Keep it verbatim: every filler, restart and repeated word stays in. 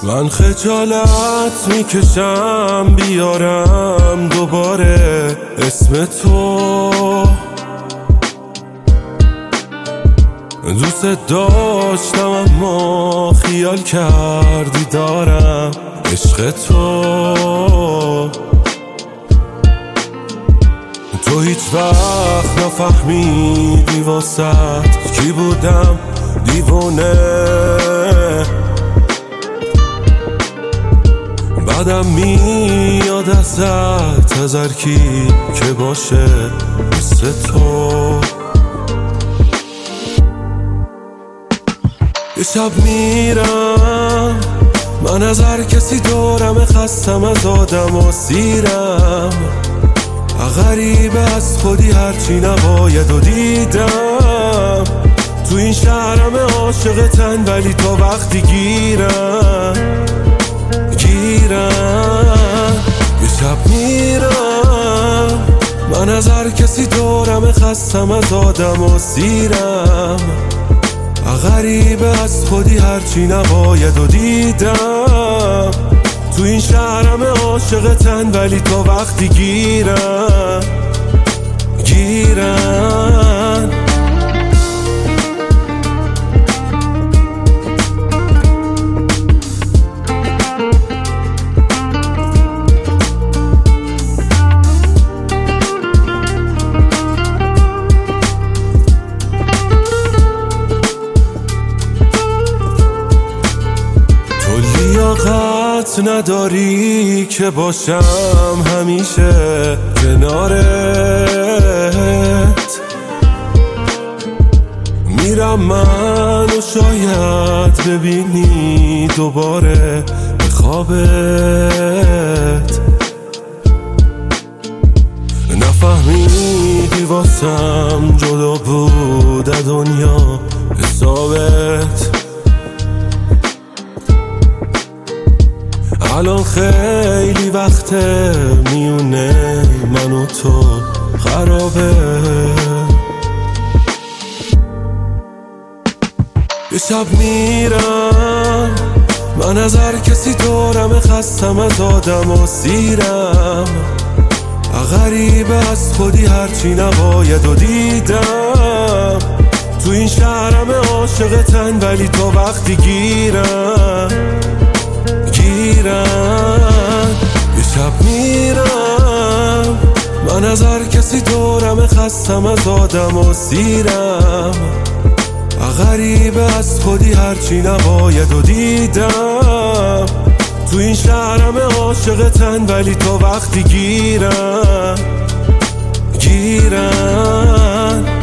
من خجالت میکشم بیارم دوباره اسم تو، دوست داشتم اما خیال کردی دارم عشق تو. تو هیچ وقت نفهمیدی واسط کی بودم دیوونه، بعدم میاد ازت هزار کی که باشه مثل تو. یه شب میرم من از هر کسی دورم، خستم از آدم و سیرم، غریبه از خودی هرچی نباید و دیدم. تو این شهرم عاشقتن ولی تا وقتی گیرم گیرم. یه شب میرم من از هر کسی دورم، خستم از آدم و سیرم، غریبه از خودی هرچی نباید و دیدم. تو این شهرم عاشقتن ولی تا وقتی گیرم گیرم. لیاقت نداری که باشم همیشه کنارت، میرم من و شاید ببینی دوباره به خوابت. نفهمیدی واسم جدا بود دنیا حسابت، الان خیلی وقته میونه من و تو خرابه. یه شب میرم من از هر کسی دورم، خستم از آدم و سیرم، غریبه از خودی هرچی نباید و دیدم. تو این شهرم عاشقتن ولی تا وقتی گیرم گیرم. یه شب میرم من از هر کسی دورم، خستم از آدم و سیرم، غریبه از خودی هرچی نباید و دیدم. تو این شهرم عاشقتن ولی تا وقتی گیرم گیرم.